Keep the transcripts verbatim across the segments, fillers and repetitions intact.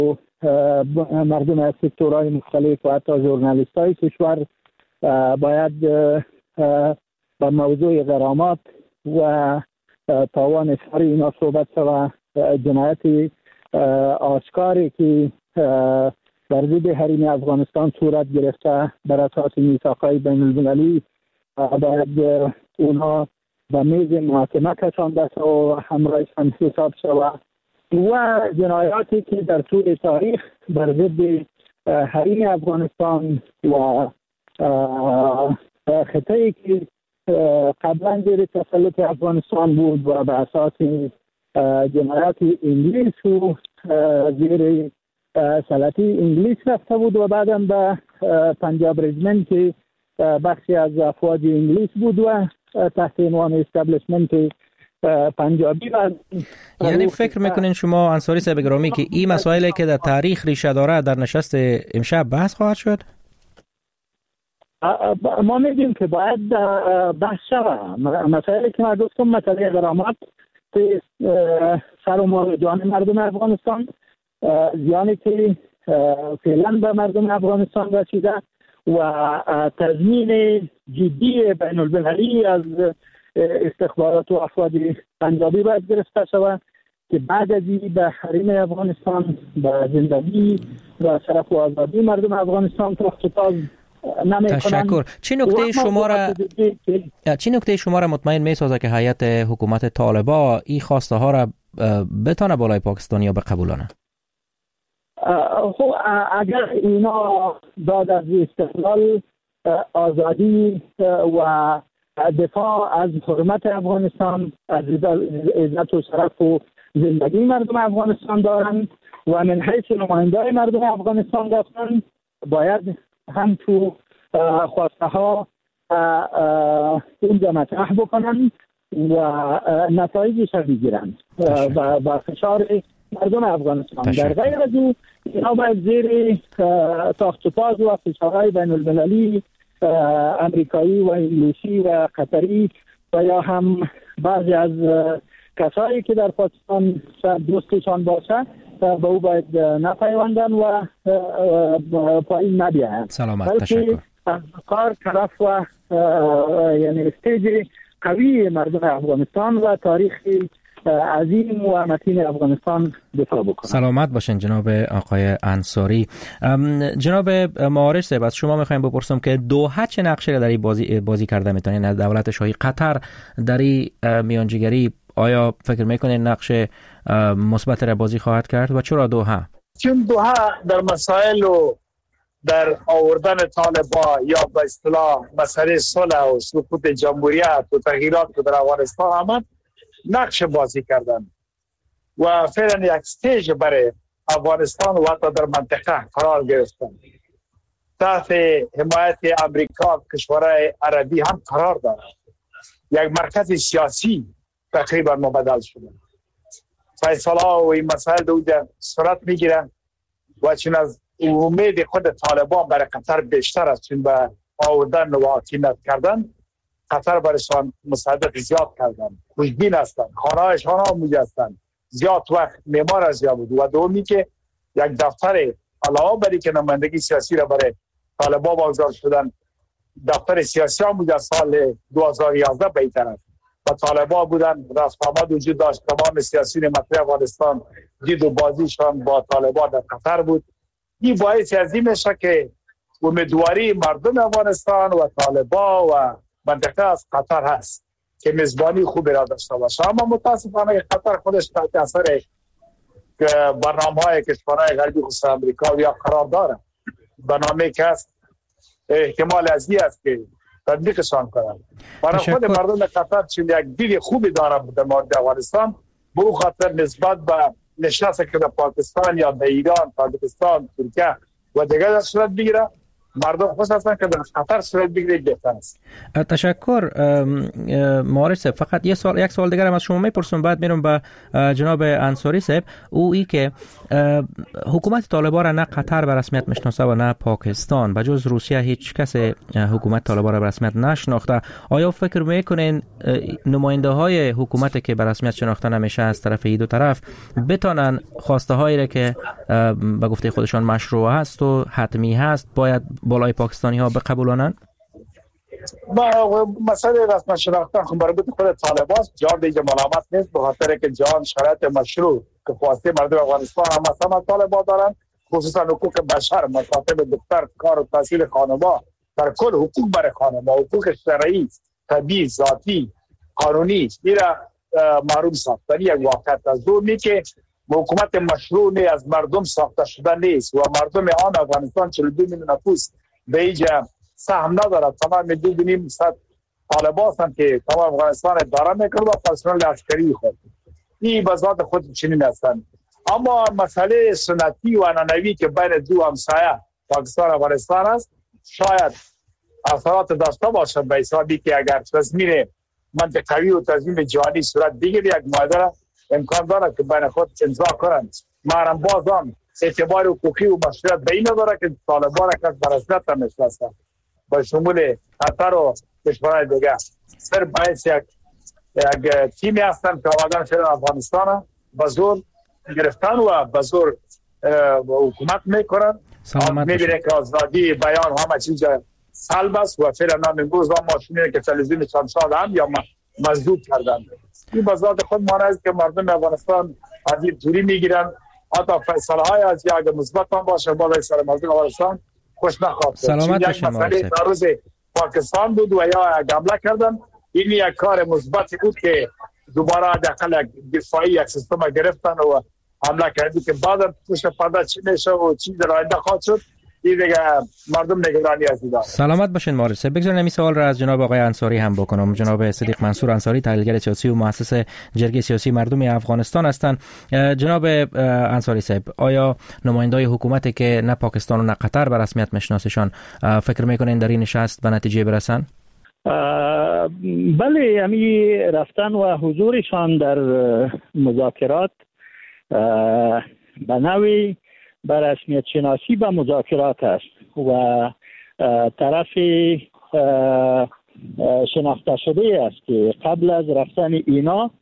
مردم از سکتورهای مختلف و حتی ژورنالیست های کشور باید با موضوع غرامات و تاوان اظهار اینا صحبت و جنایت آشکاری که در ضد حریم افغانستان صورت گرفته بر اساس میثاق‌های بین المللی باید اونها به میز محاکمه کشانده و همراهش هم حساب شود و جنایاتی که در طول تاریخ بر ضد حریم افغانستان و خطه‌ای که قبلا زیر تسلط افغانستان بود و به اساس جنایات انگلیس و زیر سلطه انگلیس رفته بود و بعداً به پنجاب رجمنت که بخشی از افواج انگلیس بود و تحت عنوان استابلیشمنت پنجابی بود. یعنی فکر میکنین شما انصاری صاحب گرامی که این مسائلی که در تاریخ ریشه داره در نشست امشب بحث خواهد شد؟ ما میگیم که باید بحث شود. مسائلی که ما گفتم مسئله غرامات سر و مال جان مردم افغانستان، زیانی که فعلا به مردم افغانستان رسیده و تضمین جدی بین المللی از استخبارات و افواج پنجابی باید گرفته شود که بعد از این به حریم افغانستان، به زندگی و شرف و آزادی مردم افغانستان تخطی‌ساز نمی‌کنند. تشکر. چی نکته شما را چی نکته شما را مطمئن می‌سازه که هیئت حکومت طالبان این خواسته ها را بتونه بالای پاکستانیا بقبولانه؟ خب اگر اینا بعد از استقلال، آزادی و دفاع از حرمت افغانستان، از عزت و شرف و زندگی مردم افغانستان دارند و من حیث نماینده مردم افغانستان دارند، باید هم تو خواسته ها اونجا مطرح بکنند و نتایجش را بگیرند و با فشار مردم افغانستان. در غیر از او اینا باید زیر تاخت و تاز و فشارهای بین المللی امریکایی و انگلیسی و قطری و یا هم بعضی از کسایی که در پاکستان دوستشان باشه به او باید نپیوندن و پایین نبیاین. سلامت. تشکر. از کار طرف و یعنی استیج قوی مردم افغانستان و تاریخی عظیم و متین افغانستان دفاع بکنه. سلامت باشین جناب آقای انصاری. جناب معارج صاحب، از شما میخوایم بپرسم که دوحه چه نقشی در این بازی بازی کرده میتونه؟ نه دولت شاهی قطر در این میانجیگری آیا فکر میکنین نقش مثبت را بازی خواهد کرد و چرا دوحه؟ چون دوحه در مسائل و در آوردن طالبان یا به اصطلاح مسئله صلح و سقوط جمهوریت و تغییرات که در افغانستان آمد نقش بازی کردن و فعلا یک استیج برای افغانستان و حتی در منطقه قرار گرفتن. تحت حمایت امریکا کشورهای عربی هم قرار دارد. یک مرکز سیاسی تقریبا مبدل شده. فیصله و این مسائل دوجه صورت میگیرن و چون از امید خود طالبان برای قطر بیشتر است، چون به آوردن و حاکمیت کردن قطر برایشان مساعدت زیاد کردن، خوشبین هستند، خانه‌هایشان هم موجودند، زیاد وقت معمار از یا بود و دومی که یک دفتر علاوه بر اینکه نمایندگی سیاسی را برای طالبان واگذار شدن، دفتر سیاسی هم بود از سال دو هزار و یازده به این طرف و طالبان بودن رفت آمد وجود داشت. تمام سیاسیون مطرح افغانستان دید و بازیشان با طالبان در قطر بود. این باعث از این میشه که امیدواری مردم افغانستان و طالبان و منطقه از قطر هست که میزبانی خوبی را داشته باشه. اما متاسفانه قطر خودش تحت اثر برنامه‌های کشورهای غربی خصوص امریکا یا قرار داره. برنامه‌ای که هست احتمال از این است که تطبیقشان کنند. برای خود مردم قطر چون یک دید خوبی داره در مورد افغانستان، به او خاطر نسبت به نشست که در پاکستان یا به ایران، پاکستان، ترکیه و دیگر صورت بگیره مردم خوش هستن که در خطر صورت بگیره بهتر است. تشکر معارض صاحب. فقط یک سوال یک سوال دیگر هم از شما میپرسم، بعد میرم به جناب انصاری صاحب. او ای که حکومت طالبان را نه قطر به رسمیت میشناسه و نه پاکستان، به جز روسیه هیچ کس حکومت طالبان را به رسمیت نشناخته. آیا فکر میکنین نماینده های حکومت که به رسمیت شناخته نمیشه از طرف این دو طرف بتونن خواسته هایی را که به گفته خودشان مشروع است و حتمی هست باید بالای پاکستانی ها بقبولانن؟ با مسئله رسم شناختن خب مربوط خود طالبان است، جان دیگه ملامت نیست، به خاطر که جان شرایط مشروع که خواسته مردم افغانستان هم مثلا طالبان دارن، خصوصا حقوق بشر، مکاتب دختر، کار و تحصیل خانواده، در کل حقوق برای خانواده، حقوق شرعی، طبیعی، ذاتی، قانونی، میره معروف ساختن. یک واقعیت از دو می که حکومت مشروع نه از مردم ساخته شده نیست و مردم آن افغانستان چهل و دو میلیون نفوس به اینجا سهم ندارد. تمام دو دنیم صد طالبان هستند که تمام افغانستان اداره میکنند و پرسنل عسکری خود این به ذات خود چنین هستند. اما مسئله سنتی و عنعنوی که بین دو همسایه پاکستان و افغانستان است شاید اثرات داشته باشد، به حسابی که اگر تصمیم منطقوی و تصمیم جهانی صورت بگیره یک معاهده امکان داره که بین خود امضا کنند. ما بازم اعتبار حقوقی و مشروعیت به این نداره که طالبان را به رسمیت نمیشناسند با شمول قطر و کشورهای دیگه. صرف باعث یک یک تیمی هستند که آمدن شدن افغانستان به زور گرفتن و به زور حکومت میکنن. میبینه که آزادی بیان همه چیز سلب است و فعلا امروز ما شنیدیم که تلویزیون چند سال هم یا مزدود کردن. این به ذات خود معنی است که مردم افغانستان از این دوری میگیرن، حتی فیصله های از یا اگر مثبت هم باشه بالای سر مردم افغانستان خوش نخواهد. سلامت باشین. مسئله در روز پاکستان بود و یا حمله کردن، این یک کار مثبتی بود که دوباره داخل دفاعی یک سیستم گرفتن و حمله کردی که بعد پشت پرده چی میشه و چی در آینده خواهد شد این دیگه مردم نگرانی از دیدن. سلامت باشین معارض صاحب. بگذارید این سوال را از جناب آقای انصاری هم بکنم. جناب صدیق منصور انصاری تحلیلگر سیاسی و مؤسس جرگه سیاسی مردم افغانستان هستند. جناب انصاری صاحب، آیا نمایندای حکومتی که نه پاکستان و نه قطر به رسمیت میشناسشان فکر میکنین در این نشست به نتیجه برسن؟ بله، یعنی رفتن و حضورشان در مذاکرات به نوعی به رسمیت شناسی به مذاکرات است و طرف شناخته شده است که قبل از رفتن اینا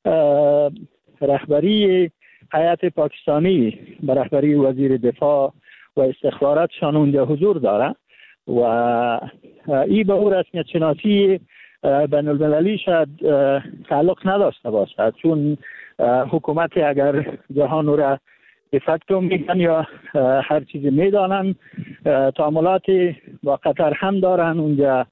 رهبری هیئت پاکستانی به رهبری وزیر دفاع و استخباراتشان اونجا حضور داره و این به او رسمیت شناسی بین المللی شاید تعلق نداشته باشد، چون حکومت اگر جهان را دفکتو میگن یا هر چیزی میدانن، تعاملات با قطر هم دارن اونجا.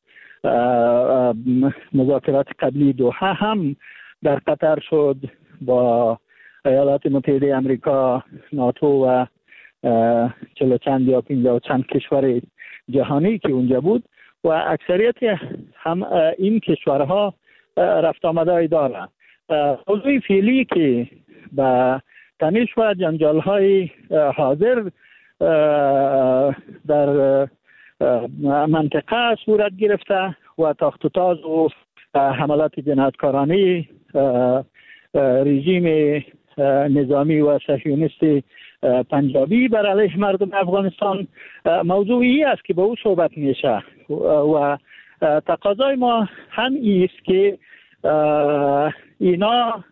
مذاکرات قبلی دوحه هم در قطر شد با ایالات متحده امریکا، ناتو و چلو چند یا پینجا و چند کشور جهانی که اونجا بود و اکثریت هم این کشورها رفت آمده دارن. موضوع فعلی که با تنش و جنجال های حاضر در منطقه صورت گرفته و تاخت و تاز و حملات جنایتکارانه رژیم نظامی و صهیونیست پنجابی بر علیه مردم افغانستان موضوعی است که به او صحبت میشه و تقاضای ما هم است که اینا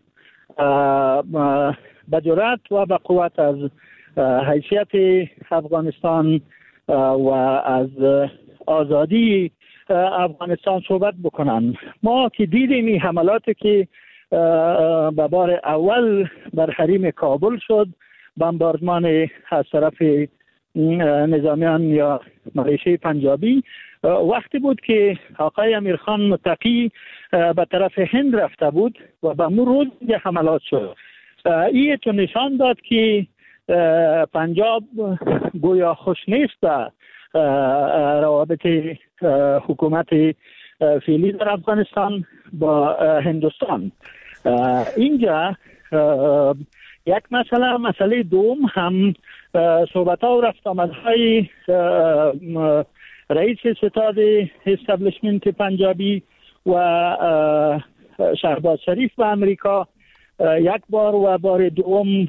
به جرأت و به قوت از حیثیت افغانستان و از آزادی افغانستان صحبت بکنن. ما که دیدیم این حملاتی که به بار اول بر حریم کابل شد، بمباردمان از طرف نظامیان یا ملیشه پنجابی، وقتی بود که آقای امیرخان متقی به طرف هند رفته بود و به مو روز حملات شد. این تو نشان داد که پنجاب گویا خوش نیست به روابط حکومت فعلی در افغانستان با هندوستان. اینجا یک مسئله مسئله دوم هم صحبت ها و رفت آمد های رئیس ستاد استابلیشمنت پنجابی و شهباز شریف به امریکا یک بار و بار دوم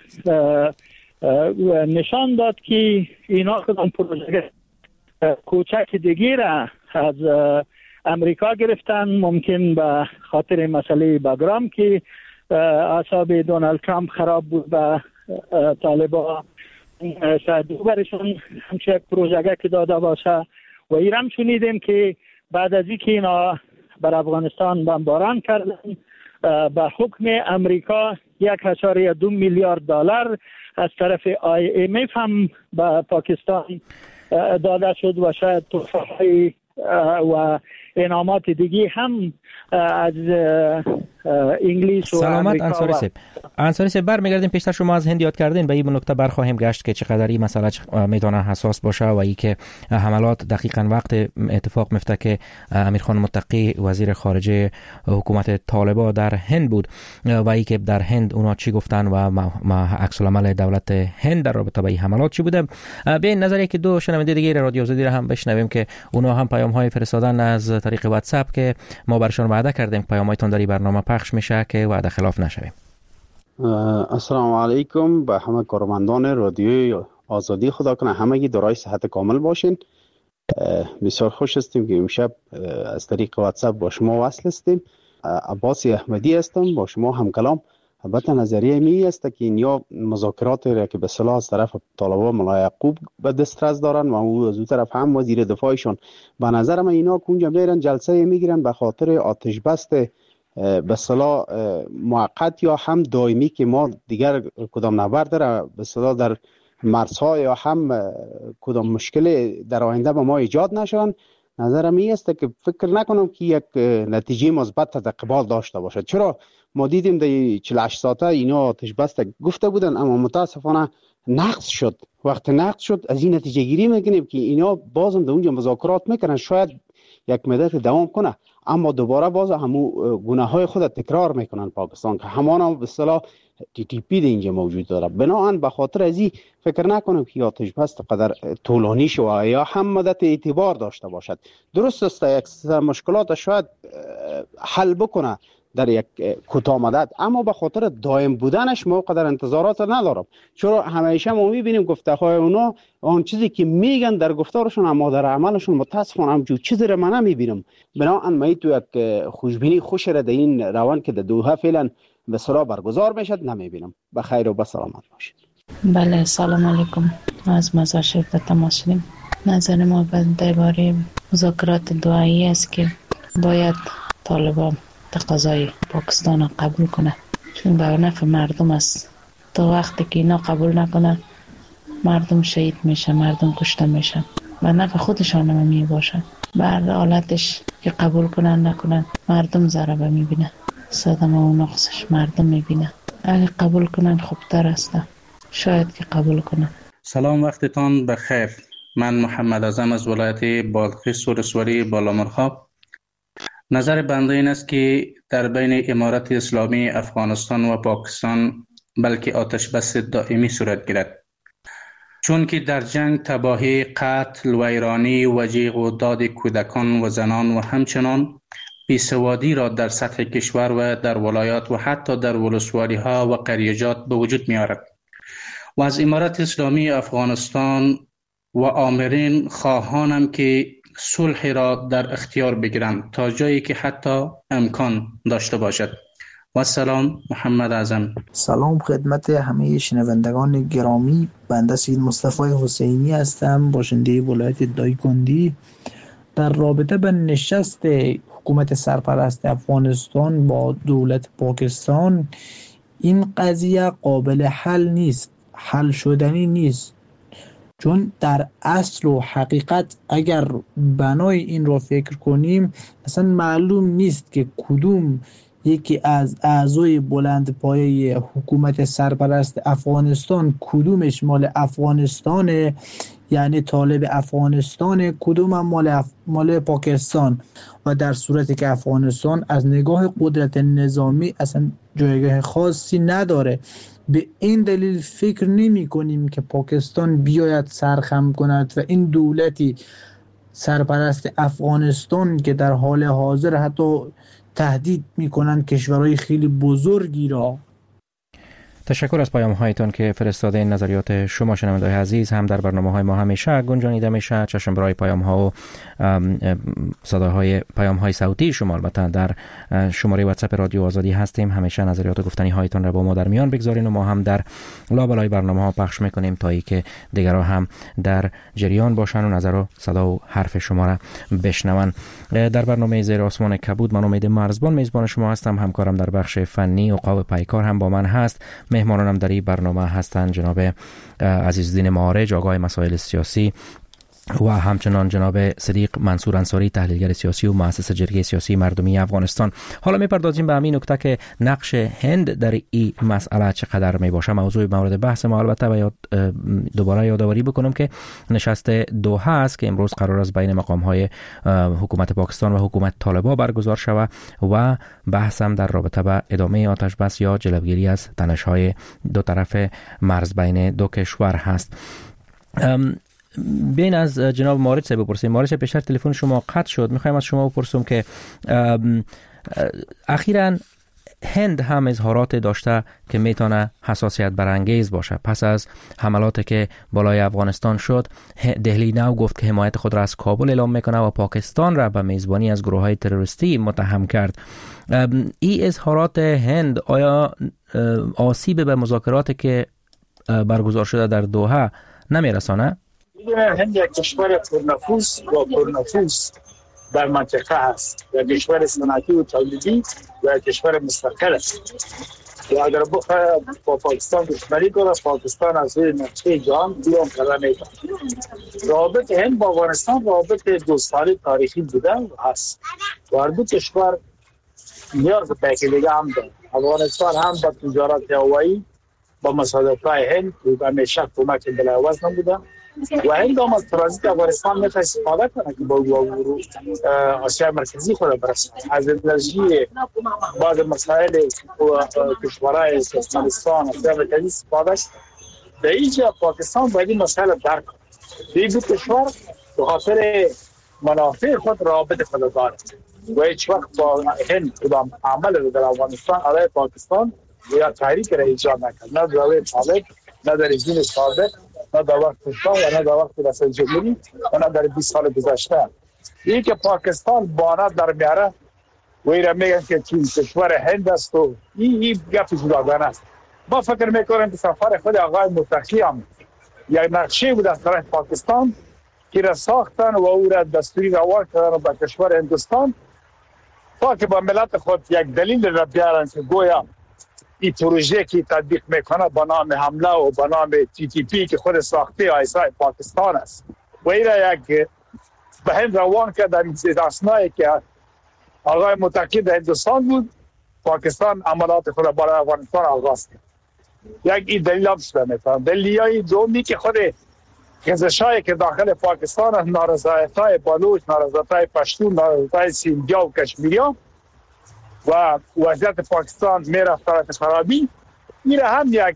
نشان داد که اینا کدام پروژه کوچک دیگه را از امریکا گرفتن، ممکن به خاطر مسئله باگرام که اعصاب دونالد ترامپ خراب بود به طالبا شاید برشون همچه یک پروژه که داده باشه. و ایرم شنیدیم که بعد از اینکه اینا بر افغانستان بمباران کردن به حکم امریکا یک اشاره دو میلیارد دلار از طرف آی ام اف هم به پاکستان داده شد و شاید تحفه‌های و انعامات دیگه هم از انگلیس و سلامت امریکا. انصاری صاحب انصاری صاحب برمیگردیم پیشتر شما از هند یاد کردین، به این نکته برخواهیم گشت که چقدر این مسئله میتونه حساس باشه و ای که حملات دقیقاً وقت اتفاق میفته که امیرخان متقی وزیر خارجه حکومت طالبان در هند بود و ای که در هند اونا چی گفتن و ما عکس العمل دولت هند در رابطه با این حملات چی بوده. بیاین نظری که دو شنونده دیگه رادیو آزادی را هم بشنویم که اونا هم پیام های فرستادن از طریق واتساپ که ما برشون وعده کردیم پیامایتون در این برنامه پخش میشه که وعده خلاف نشویم. السلام علیکم به همه کارمندان رادیوی آزادی، خدا کنه همگی دارای صحت کامل باشین. بسیار خوش هستیم که امشب از طریق واتساپ با شما وصل هستیم. عباس احمدی هستم، با شما هم کلام. البته نظریه می است که اینیا مذاکرات را که به اصطلاح از طرف طالبان ملا یعقوب به دسترس دارن و او از اون طرف هم وزیر دفاعشون به نظر من اینا کنجا میرن جلسه میگیرن به خاطر آتش بست به اصطلاح موقت یا هم دائمی که ما دیگر کدام نبرد را به اصطلاح در مرزها یا هم کدام مشکل در آینده به ما ایجاد نشون. نظرم این است که فکر نکنم که یک نتیجه مثبت در قبال داشته باشد. چرا ما دیدیم در چهل و هشت ساعته اینا آتش بست گفته بودن اما متاسفانه نقض شد. وقت نقض شد از این نتیجه گیری میکنیم که اینا بازم در اونجا مذاکرات میکنن، شاید یک مدت دوام کنه اما دوباره باز همو گناه های خود تکرار میکنن پاکستان که همان به اصطلاح تی تی پی در اینجا موجود داره. بنابراین به خاطر از این فکر نکنم که آتش بست قدر طولانی شود یا هم مدت اعتبار داشته باشد. درست است یک مشکلات شاید حل بکنه در یک کوتاه مدت، اما به خاطر دائم بودنش ما قدر انتظارات ندارم. چرا همیشه ما میبینیم گفته های اونا آن چیزی که میگن در گفتارشون اما در عملشون متاسفانه همچون چیزی رو من نمیبینم. بنابراین ما تو یک خوشبینی خوش را در این روان که در دوحه فعلا به سرا برگزار میشد نمیبینم. بخیر و بسلامت باشید. بله سلام علیکم، از مزار شرکت تماس شدیم. نظر ما درباره مذاکرات دوحه‌ای است که باید طالبان تقاضای پاکستان را قبول کنه، چون به نفع مردم است. تا وقتی که اینا قبول نکنن مردم شهید میشه، مردم کشته میشن، به نفع خودشان هم می باشه. به هر حالتش که قبول کنن نکنن مردم ضربه میبینه، صدمه و نقصش مردم میبینه. اگه قبول کنن خوبتر است، شاید که قبول کنن. سلام، وقتتان بخیر. من محمد اعظم از ولایت بادغیس ولسوالی بالامرغاب. نظر بنده این است که در بین امارت اسلامی افغانستان و پاکستان بلکه آتش بس دائمی صورت گیرد، چون که در جنگ تباهی، قتل، ویرانی و جیغ و داد کودکان و زنان و همچنان بیسوادی را در سطح کشور و در ولایات و حتی در ولسوالی ها و قریجات به وجود می آرد و از امارت اسلامی افغانستان و آمرین خواهانم که صلح را در اختیار بگیرند تا جایی که حتی امکان داشته باشد. و سلام، محمد اعظم. سلام خدمت همه شنوندگان گرامی، بنده سید مصطفی حسینی هستم، باشنده ولایت دایکندی. در رابطه به نشست حکومت سرپرست افغانستان با دولت پاکستان، این قضیه قابل حل نیست، حل شدنی نیست، چون در اصل و حقیقت اگر بنای این را فکر کنیم اصلا معلوم نیست که کدوم یکی از اعضای بلند پایه حکومت سرپرست افغانستان کدومش مال افغانستانه، یعنی طالب افغانستانه، کدوم هم مال, اف... مال پاکستان. و در صورتی که افغانستان از نگاه قدرت نظامی اصلا جایگاه خاصی نداره، به این دلیل فکر نمی کنیم که پاکستان بیاید سرخم کند و این دولتی سرپرست افغانستان که در حال حاضر حتی تهدید میکنن کشورهای خیلی بزرگی را. تشکر از پیام هایتان که فرستاده. این نظریات شما شنونده‌های عزیز هم در برنامه های ما همیشه گنجانیده میشه. چشم برای پیام ها و صداهای پیام های صوتی شما البته در شماره واتساپ رادیو آزادی هستیم. همیشه نظریات و گفتنی هایتان را با ما در میان بگذارین و ما هم در لابلای برنامه ها پخش میکنیم تا ای که دیگران هم در جریان باشن و نظر و صدا و حرف شما را بشنون. در برنامه زیر آسمان کبود من امید مرزبان میزبان شما هستم. همکارم در بخش فنی عقاب پیکار هم با من هست. مهمانانم در این برنامه هستند جناب عزیزالدین معارج آگاه مسائل سیاسی و همچنان جناب صدیق منصور انصاری تحلیلگر سیاسی و مؤسس جرگه سیاسی مردمی افغانستان. حالا میپردازیم به همین نکته که نقش هند در این مسئله چقدر می باشه. موضوع مورد بحث ما البته و یاد دوباره یادآوری بکنم که نشست دوحه است که امروز قرار است بین مقام های حکومت پاکستان و حکومت طالبان برگزار شود و بحث هم در رابطه با ادامه آتش بس یا جلوگیری از تنش های دو طرف مرز بین دو کشور هست. بین از جناب مارج صاحب بپرسیم. مارج پیشتر تلفن شما قطع شد. میخوایم از شما بپرسم که اخیراً هند هم اظهارات داشته که میتونه حساسیت برانگیز باشه. پس از حملاتی که بالای افغانستان شد، دهلی نو گفت که حمایت خود را از کابل اعلام میکنه و پاکستان را به میزبانی از گروه‌های تروریستی متهم کرد. این اظهارات هند آیا آسیب به مذاکراتی که برگزار شده در دوحه نمیرسانه؟ هند یک کشور پرنفوذ و پرنفوذ در منطقه است و کشور صنعتی و تولیدی و کشور مستقل است و اگر بخواه با پاکستان دشمنی کنه پاکستان از روی نقشه جهان بیرون کرده میتونه. رابط هند با افغانستان رابط دو ساله تاریخی بوده و هست و هر دو کشور نیاز به یکدیگر هم دارند. افغانستان هم با تجارت هوایی با مصادفه هند و همیشه کمک بلاعوض نبوده و هند هم از ترانزیت افغانستان میتونه استفاده کنه که با آسیا مرکزی خود برسه. از انرژی بعض مسائل کشورهای ترکمنستان آسیا مرکزی استفاده است. به اینجا پاکستان باید این مسائل درک کنه. این دو کشور به خاطر منافع خود رابط خود دارد و هیچ وقت با هند کدام عمل در افغانستان علیه پاکستان یا تحریک را ایجاد نکرد. نه در طالب، نه در رژیم سابق، نه در وقت پشتان و نه در وقت رئیس جمهوری و نه در بیست سال گذشته. این که پاکستان بانات در میاره و ایران میگن که چین کشور هند است و این این گپ جداگانه است. با فکر میکنم که سفر خود آقای متقی هم یک نقشه بود از طرف پاکستان که را ساختن و او را دستوری روان کردن به کشور هندوستان تا که با ملت خود یک دلیل را بیارن که گویا این پروژه که تطبیق میکنه با نام حمله و با نام تی تی پی که خود ساخته آیسای پاکستان است و این را یک به هند روان کرد در اسنایی که آقای متقی در هندوستان بود پاکستان عملات خود را برای افغانستان آغاز کرد. یک این دلیل هم شده میتونم. دلیل های دومی که خود خزشایی که داخل پاکستان نارضایت های بالوچ، نارضایت های پشتون، نارضایت های سیندیا و کشمیریا و وضعیت پاکستان میره طرف خرابی میره هم یک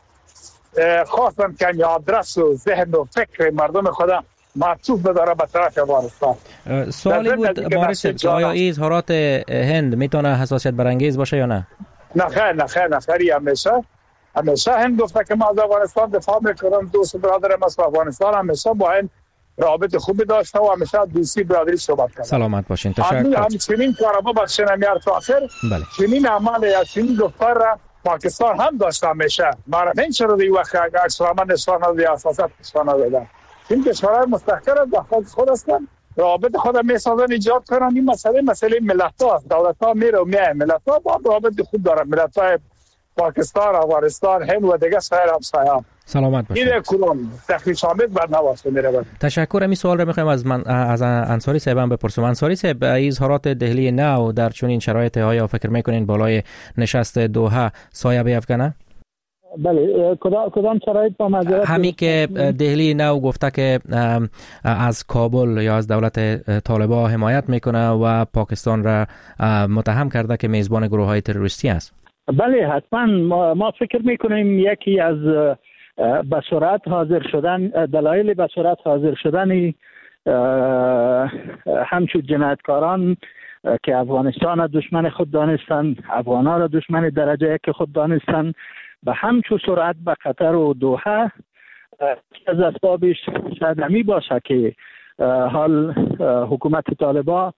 خواستم که می آدرس و ذهن و فکر مردم خدا معطوف بداره به طرف افغانستان. سوالی بود مارس آیا این اظهارات هند میتونه حساسیت برانگیز باشه یا نه؟ نه خیر نه خیر نه خیر همیشه همیشه هند گفته که ما از افغانستان دفاع میکنم. دوست برادرم از افغانستان همیشه با هند رابط خوبی داشته و همیشه دوستی برادری صحبت کرد. سلامت باشین. تشکر. همچنین کارما بخشن میار تو آخر. بله. چنین عمل یا چنین دفتر را پاکستان هم داشته همیشه. ما این چرا دی وقت اگر اسلام نشانه دی اساسات نشانه دادن. این کشورهای مستقر داخل خود هستند. رابط خود میسازن ایجاد کنن. این مسئله مسئله ملت‌ها است. دولت‌ها میره و میای. ملت‌ها با رابط خوب دارن. ملت‌های پاکستان، افغانستان، هند و دیگه سایر همسایه‌ها. سلامت باشید. این کلون تخریش آمد بر نواسته میره. تشکر. این سوال رو میخوایم از من از انصاری صاحب هم بپرسم. انصاری صاحب اظهارات دهلی نو در چنین شرایط های فکر میکنین بالای نشست دوحه سایه بیفکنه؟ بله. کدام کدام شرایط با معذرت همین که دهلی نو گفته که از کابل یا از دولت طالبان حمایت میکنه و پاکستان را متهم کرده که میزبان گروه های تروریستی است. بله حتما ما, ما فکر میکنیم یکی از به سرعت حاضر شدن دلایل به سرعت حاضر شدن همچون جنایتکاران که افغانستان دشمن خود دانستن، افغان‌ها را دشمن درجه یک خود دانستن، به همچون سرعت به قطر و دوحه از اسبابش شاید همی باشه که حال حکومت طالبان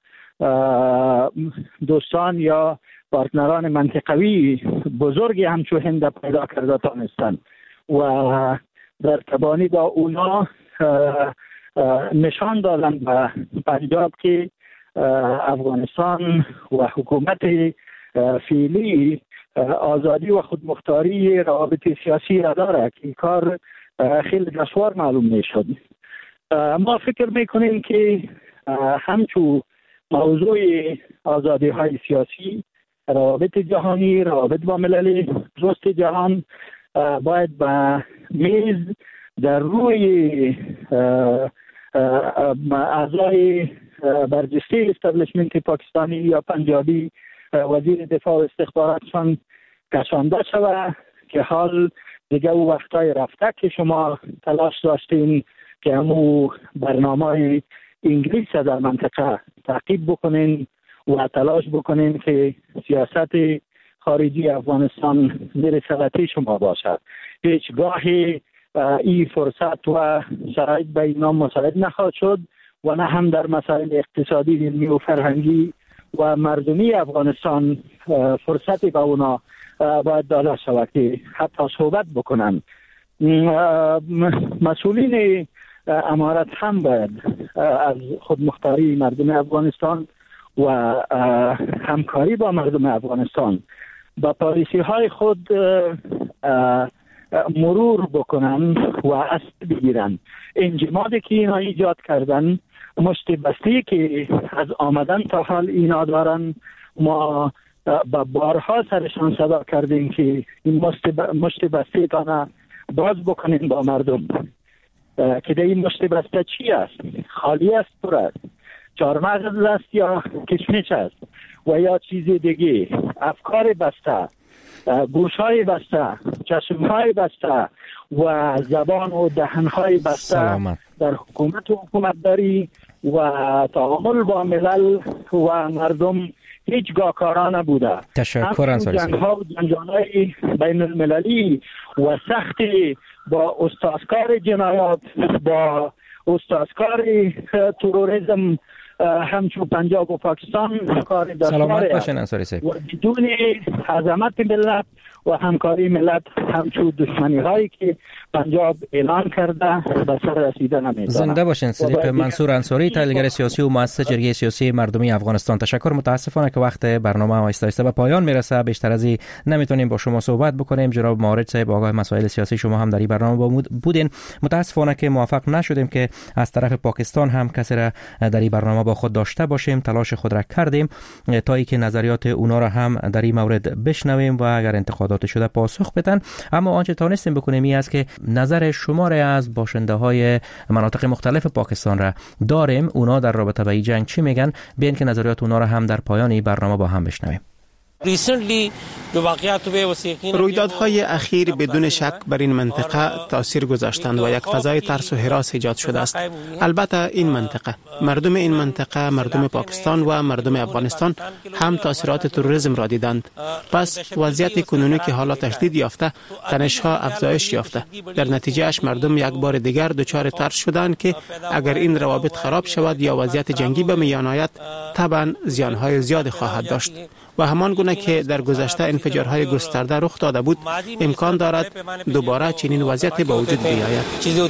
دوستان یا پارتنران منطقوی بزرگی همچون هند پیدا کرده تانستن و در تبانی با اونا نشان دادن به پنجاب که افغانستان و حکومت فعلی آزادی و خودمختاری روابط سیاسی را داره که این کار خیلی دشوار معلوم میشد. ما فکر میکنیم که همچون موضوع آزادی های سیاسی، روابط جهانی، روابط با ملل دوست جهان باید به میز در روی اعضای برجسته استبلیشمنت پاکستانی یا پنجابی وزیر دفاع و استخباراتشان کشانده شود که حال دیگه او وقتای رفته که شما تلاش داشتین که همو برنامه انگلیس در منطقه تعقیب بکنین و تلاش بکنین که سیاست خارجی افغانستان زیر سلطه شما باشد. هیچگاه این فرصت و شرایط به اینا مساعد نخواهد شد و نه هم در مسائل اقتصادی، علمی و فرهنگی و مردمی افغانستان فرصتی به اونا باید داده شود که حتی صحبت بکنن. مسئولین امارت هم باید از خودمختاری مردم افغانستان و همکاری با مردم افغانستان با پالیسی های خود مرور بکنن و اصل بگیرن. انجمادی که اینا ایجاد کردن، مشت بستی که از آمدن تا حال اینا دارن، ما با بارها سرشان صدا کردیم که این مشت بستی تانا باز بکنین با مردم که ده این مشت بسته چی است؟ خالی است، پر است، چهارمغز است یا کشمش است و یا چیز دیگه. افکار بسته، گوشهای بسته، چشمهای بسته و زبان و دهنهای بسته سلامت. در حکومت و حکومتداری و تعامل با ملل و مردم هیچگاه کارا نبوده. تشکر انصاری. جنگ‌ها و جنجال‌های بین المللی و سختی با استاسکار جنایات، با استاسکار تروریسم همچون پنجاب و پاکستان کار سلامت باشین انصاری صاحب. و بدون عظمت ملت و همکاری ملت همچون دشمنی هایی که پنجاب اعلان کرده به سر رسیده نمیتونه. زنده باشین سلیپ منصور انصاری، تحلیلگر سیاسی و مؤسس جرگه سیاسی مردمی افغانستان. تشکر. متاسفانه که وقت برنامه آهسته آهسته به پایان میرسه، بیشتر از این نمیتونیم با شما صحبت بکنیم. جناب مارج صاحب آگاه مسائل سیاسی، شما هم در این برنامه بودین. متاسفانه که موفق نشدیم که از طرف پاکستان هم کسی را در این برنامه با خود داشته باشیم. تلاش خود را کردیم تا اینکه نظریات اونا را هم در این مورد بشنویم و اگر انتقادات شده پاسخ بدن. اما آنچه تونستیم بکنیم این است که نظر شما را از باشنده های مناطق مختلف پاکستان را داریم. اونا در رابطه با این جنگ چی میگن؟ بیاین که نظریات اونا را هم در پایان این برنامه با هم بشنویم. رویدادهای اخیر بدون شک بر این منطقه تاثیر گذاشتند و یک فضای ترس و هراس ایجاد شده است. البته این منطقه، مردم این منطقه، مردم پاکستان و مردم افغانستان هم تاثیرات تروریسم را دیدند. پس وضعیت کنونی که حالا تشدید یافته، تنش‌ها افزایش یافته، در نتیجه اش مردم یک بار دیگر دچار ترس شدند که اگر این روابط خراب شود یا وضعیت جنگی به میان آید، طبعا زیان‌های زیاد خواهد داشت. و همان گونه که در گذشته انفجارهای گسترده رخ داده بود، امکان دارد دوباره چنین وضعیت به وجود بیاید.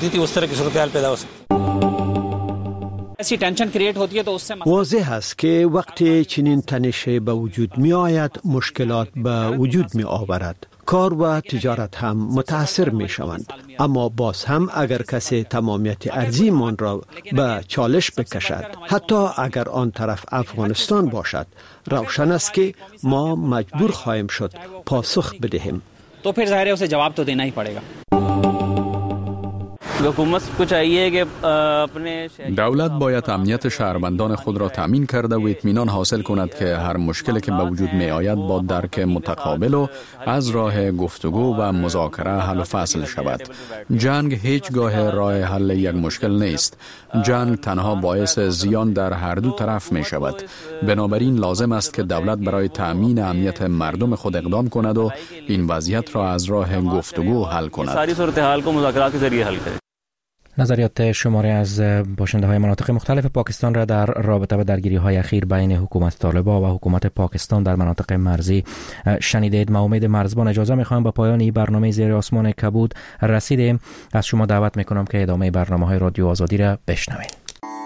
واضح است که وقتی چنین تنشی به وجود می آید، مشکلات به وجود می آورد. کار و تجارت هم متاثر می شوند. اما باز هم اگر کسی تمامیت ارضی من را به چالش بکشد، حتی اگر آن طرف افغانستان باشد، روشن است که ما مجبور خواهیم شد پاسخ بدهیم. تو پھر ظاهر ہے اسے جواب تو دینا ہی پڑے گا. دولت باید امنیت شهروندان خود را تامین کرده و اطمینان حاصل کند که هر مشکلی که به وجود می آید با درک متقابل و از راه گفتگو و مذاکره حل و فصل شود. جنگ هیچگاه راه حل یک مشکل نیست. جنگ تنها باعث زیان در هر دو طرف می شود. بنابراین لازم است که دولت برای تامین امنیت مردم خود اقدام کند و این وضعیت را از راه گفتگو حل کند. نظریات شماری از باشنده های مناطق مختلف پاکستان را در رابطه با درگیری های اخیر بین حکومت طالبان و حکومت پاکستان در مناطق مرزی شنیدید. ما امید مرزبان اجازه می‌خوایم با پایان این برنامه زیر آسمان کبود رسیدیم. از شما دعوت می‌کنم که ادامه برنامه‌های رادیو آزادی را بشنوید.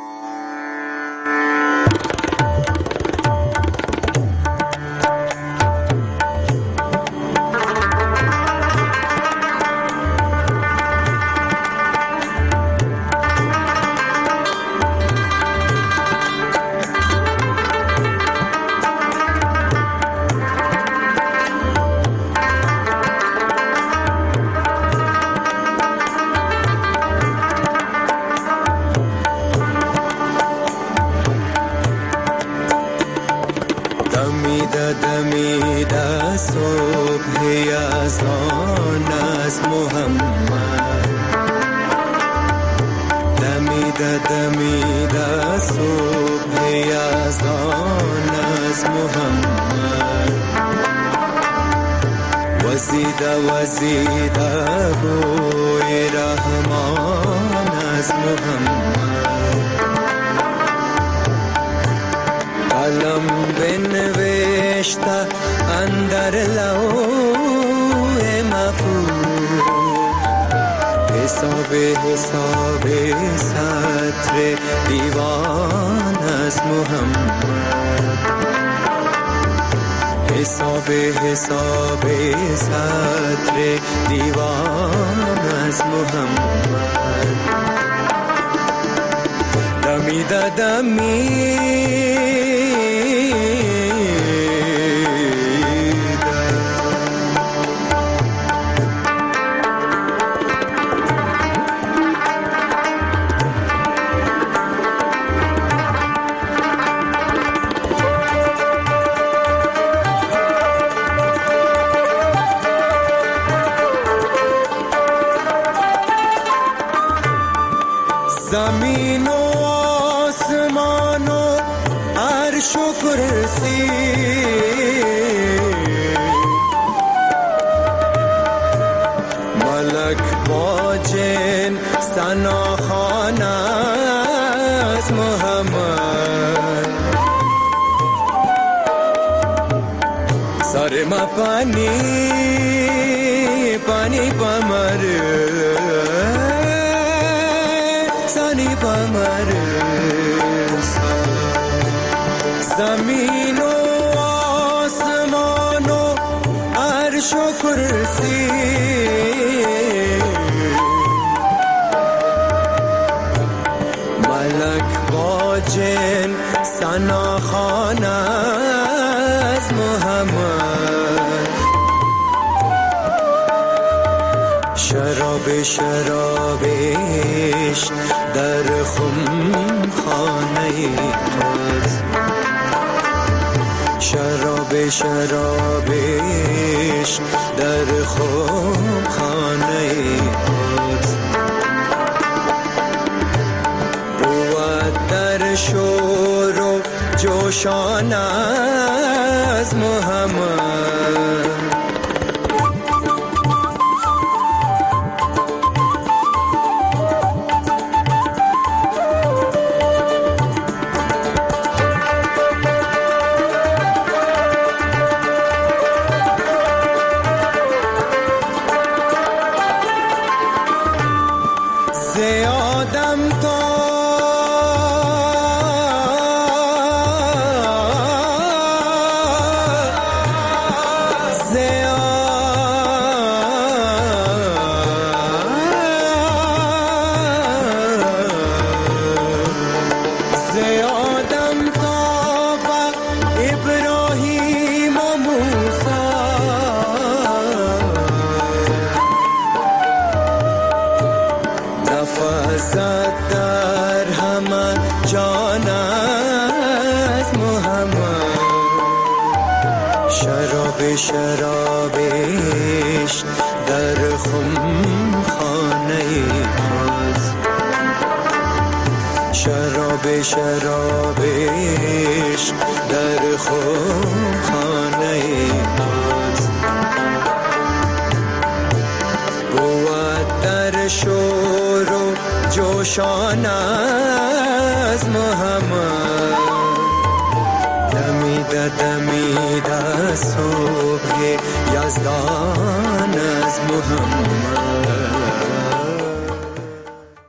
زمین و آسمان و عرش و کرسی ملک با جن سناخان از محمد سر ما پانی پانی پمر زمین و آسمان و عرش و کرسی ملک با جن سناخان از محمد شراب شرابش در خم خانه قدس شراب شرابش در خم خانه قدس بود در شور و جوشان از محمد لذت در همه جان از محمد. شراب شرابش در خم خانه هاست، شراب شرابش در خم خانه هاست. بود در شور و جوشان از محمد. دمیده دمیده صبح یزدان از محمد.